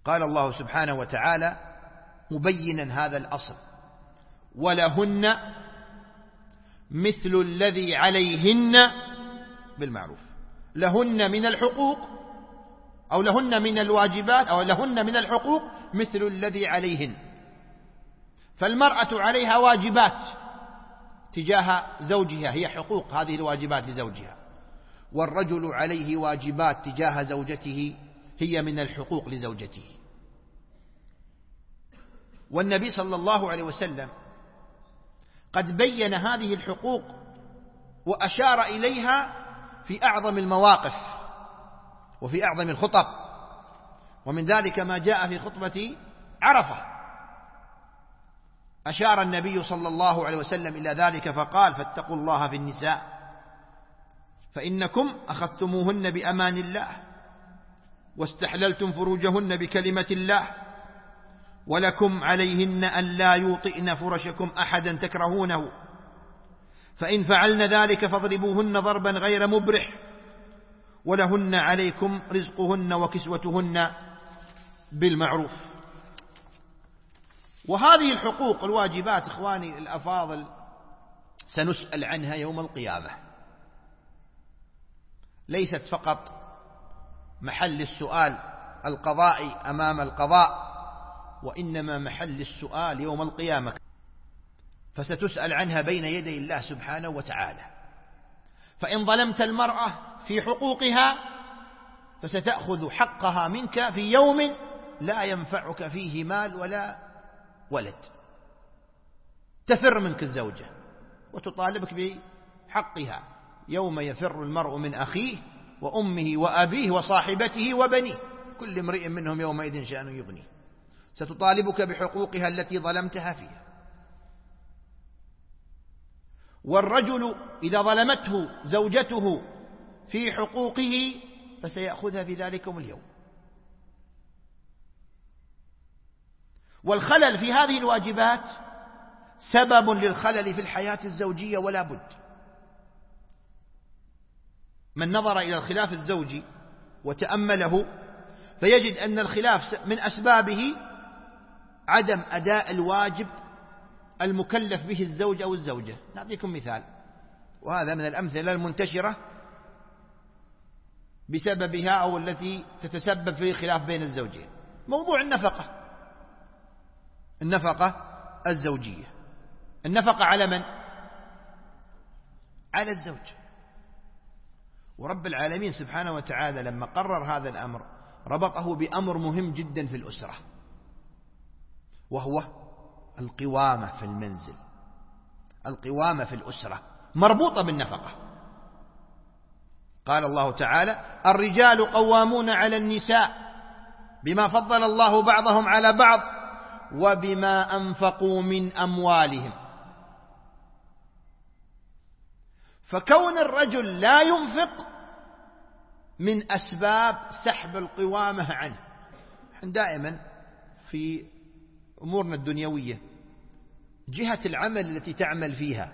قال الله سبحانه وتعالى مبينا هذا الأصل: ولهن مثل الذي عليهن بالمعروف. لهن من الحقوق، أو لهن من الواجبات، أو لهن من الحقوق مثل الذي عليهن. فالمرأة عليها واجبات تجاه زوجها، هي حقوق هذه الواجبات لزوجها، والرجل عليه واجبات تجاه زوجته، هي من الحقوق لزوجته. والنبي صلى الله عليه وسلم قد بين هذه الحقوق وأشار إليها في أعظم المواقف وفي أعظم الخطب، ومن ذلك ما جاء في خطبة عرفة. أشار النبي صلى الله عليه وسلم إلى ذلك فقال: فاتقوا الله في النساء فإنكم أخذتموهن بأمان الله واستحللتم فروجهن بكلمة الله، ولكم عليهن أن لا يوطئن فرشكم أحدا تكرهونه، فإن فعلن ذلك فاضربوهن ضربا غير مبرح، ولهن عليكم رزقهن وكسوتهن بالمعروف. وهذه الحقوق الواجبات إخواني الأفاضل سنسأل عنها يوم القيامة، ليست فقط محل السؤال القضائي أمام القضاء، وإنما محل السؤال يوم القيامة، فستسأل عنها بين يدي الله سبحانه وتعالى. فإن ظلمت المرأة في حقوقها فستأخذ حقها منك في يوم لا ينفعك فيه مال ولا ولد، تفر منك الزوجة وتطالبك بحقها يوم يفر المرء من أخيه وأمه وأبيه وصاحبته وبنيه، كل امرئ منهم يومئذ شأن يغنيه، ستطالبك بحقوقها التي ظلمتها فيها. والرجل إذا ظلمته زوجته في حقوقه فسيأخذها في ذلكم اليوم. والخلل في هذه الواجبات سبب للخلل في الحياة الزوجية ولا بد. من نظر إلى الخلاف الزوجي وتأمله فيجد أن الخلاف من أسبابه عدم أداء الواجب المكلف به الزوج أو الزوجة. نعطيكم مثال، وهذا من الأمثلة المنتشرة بسببها أو التي تتسبب في خلاف بين الزوجين: موضوع النفقة الزوجية. النفقة على من؟ على الزوج. ورب العالمين سبحانه وتعالى لما قرر هذا الأمر ربطه بأمر مهم جدا في الأسرة، وهو القوامة في المنزل. القوامة في الأسرة مربوطة بالنفقة. قال الله تعالى: الرجال قوامون على النساء بما فضل الله بعضهم على بعض وبما أنفقوا من أموالهم. فكون الرجل لا ينفق من أسباب سحب القوامة عنه. دائما في أمورنا الدنيوية جهة العمل التي تعمل فيها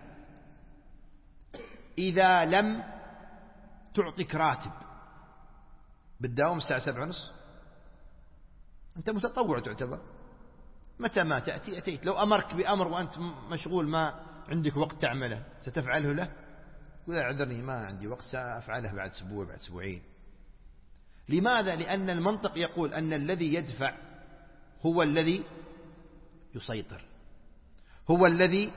إذا لم تعطيك راتب بتداوم الساعة 7:30، أنت متطوع تعتبر. متى ما تأتي أتيت. لو أمرك بأمر وأنت مشغول ما عندك وقت تعمله ستفعله له؟ قل اعذرني ما عندي وقت، سأفعله بعد أسبوع بعد أسبوعين. لماذا؟ لأن المنطق يقول أن الذي يدفع هو الذي يسيطر، هو الذي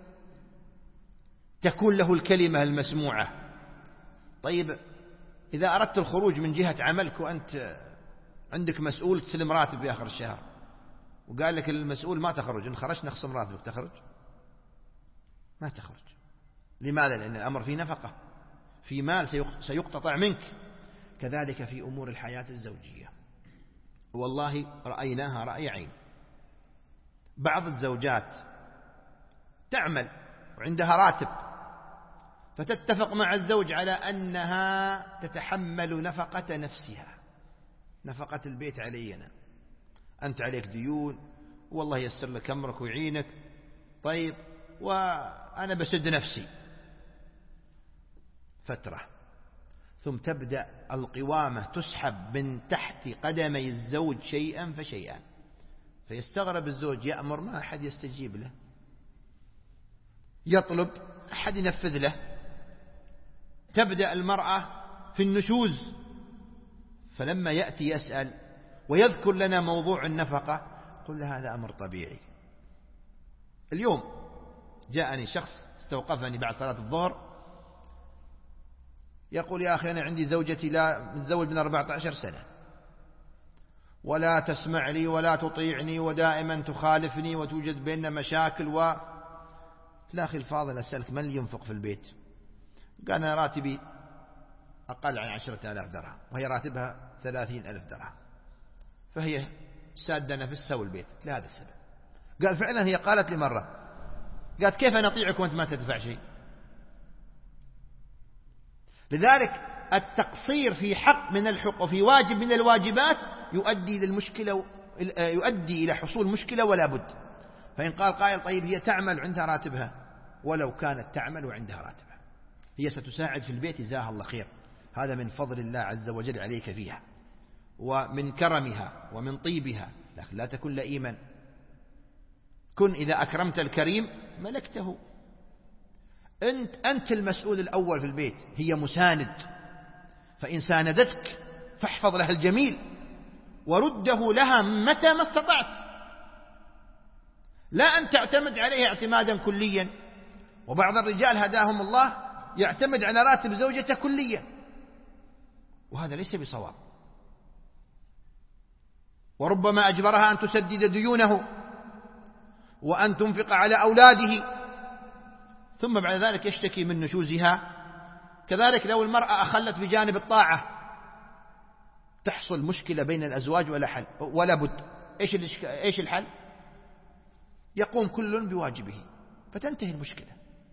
تكون له الكلمة المسموعة. طيب إذا أردت الخروج من جهة عملك وأنت عندك مسؤول تسلم راتب في آخر الشهر، وقال لك المسؤول ما تخرج، إن خرجت نخصم راتبك، تخرج؟ ما تخرج. لماذا؟ لأن الأمر فيه نفقة، في مال سيقتطع منك. كذلك في أمور الحياة الزوجية. والله رأيناها رأي عين. بعض الزوجات تعمل وعندها راتب فتتفق مع الزوج على أنها تتحمل نفقة نفسها، نفقة البيت علينا، أنت عليك ديون والله يسر لك أمرك ويعينك، طيب وأنا بسد نفسي فترة، ثم تبدأ القوامة تسحب من تحت قدمي الزوج شيئا فشيئا، فيستغرب الزوج، يأمر ما أحد يستجيب له، يطلب أحد ينفذ له. تبدأ المرأة في النشوز، فلما يأتي يسأل ويذكر لنا موضوع النفقة قل له هذا أمر طبيعي. اليوم جاءني شخص استوقفني بعد صلاة الظهر يقول يا أخي أنا عندي زوجتي لا متزوج من 14 سنة ولا تسمع لي ولا تطيعني ودائما تخالفني وتوجد بيننا مشاكل لا أخي الفاضل أسألك من اللي ينفق في البيت؟ قال أنا راتبي أقل عن 10,000 درهم وهي راتبها 30,000 درهم، فهي سادة نفسها والبيت لهذا السبب. قال فعلا هي قالت لي مرة، قالت كيف أنا أطيعك وأنت ما تدفع شيء؟ لذلك التقصير في حق من الحقوق وفي واجب من الواجبات يؤدي إلى حصول مشكلة ولا بد. فإن قال قائل طيب هي تعمل عندها راتبها، ولو كانت تعمل وعندها راتبها هي ستساعد في البيت جزاها الله خير، هذا من فضل الله عز وجل عليك فيها ومن كرمها ومن طيبها، لكن لا تكن لئيما. كن إذا أكرمت الكريم ملكته. أنت المسؤول الأول في البيت، هي مساند، فإن ساندتك فاحفظ لها الجميل ورده لها متى ما استطعت، لا أن تعتمد عليها اعتمادا كليا. وبعض الرجال هداهم الله يعتمد على راتب زوجته كليا، وهذا ليس بصواب. وربما أجبرها أن تسدد ديونه وأن تنفق على أولاده، ثم بعد ذلك يشتكي من نشوزها. كذلك لو المرأة أخلت بجانب الطاعة تحصل مشكلة بين الأزواج ولا بد. إيش الحل؟ يقوم كل بواجبه فتنتهي المشكلة.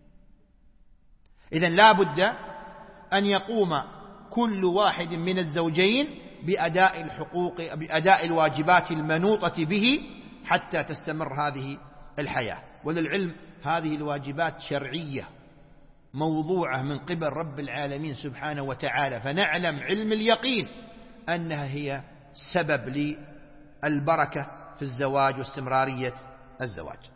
إذن لا بد أن يقوم كل واحد من الزوجين بأداء الحقوق بأداء الواجبات المنوطة به حتى تستمر هذه الحياة. وللعلم هذه الواجبات شرعية موضوعة من قبل رب العالمين سبحانه وتعالى، فنعلم علم اليقين أنها هي سبب للبركة في الزواج واستمرارية الزواج.